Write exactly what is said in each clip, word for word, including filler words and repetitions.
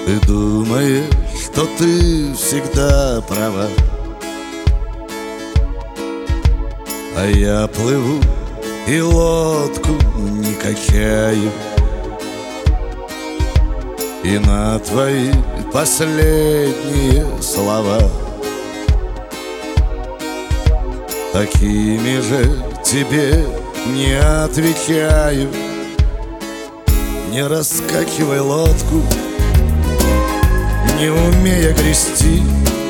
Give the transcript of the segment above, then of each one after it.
Ты думаешь, что ты всегда права, а я плыву и лодку не качаю, и на твои последние слова такими же тебе не отвечаю. Не раскачивай лодку, не умея грести.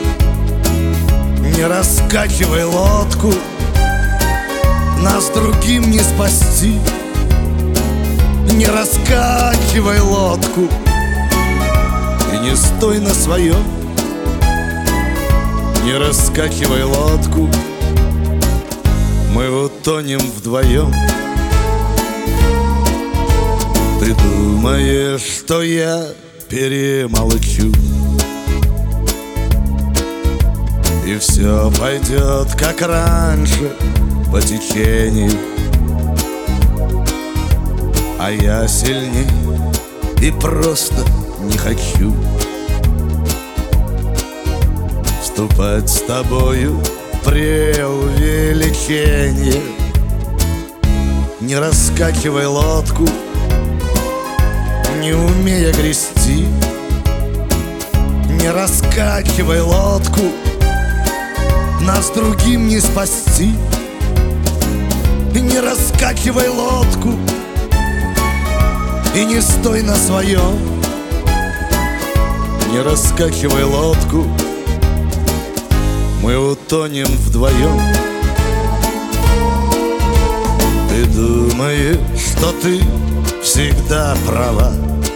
Не раскачивай лодку, нас другим не спасти. Не раскачивай лодку и не стой на своем. Не раскачивай лодку, мы утонем вдвоем. Ты думаешь, что я перемолчу, и все пойдет как раньше по течению, а я сильней и просто не хочу вступать с тобою в преувеличение. Не раскачивай лодку, не умея грести. Не раскачивай лодку, нас другим не спасти. Не раскачивай лодку и не стой на своем. Не раскачивай лодку, мы утонем вдвоем. Ты думаешь, что ты всегда права,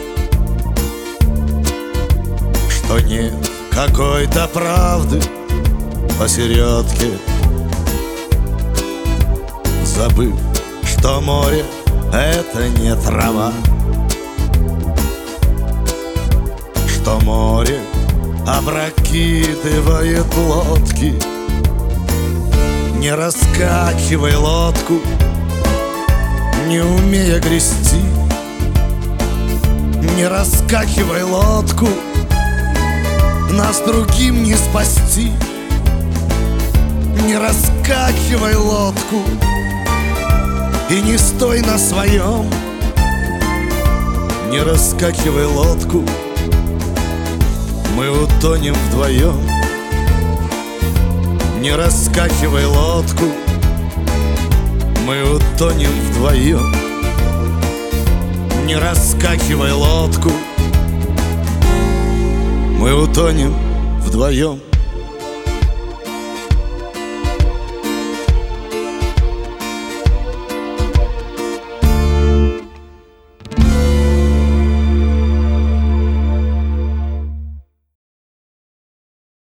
что нет какой-то правды посередке, забыв, что море — это не трава, что море опрокидывает лодки. Не раскачивай лодку, не умея грести. Не раскачивай лодку, нас другим не спасти. Не раскачивай лодку и не стой на своем. Не раскачивай лодку, мы утонем вдвоем. Не раскачивай лодку, мы утонем вдвоем. Не раскачивай лодку, мы утонем вдвоем.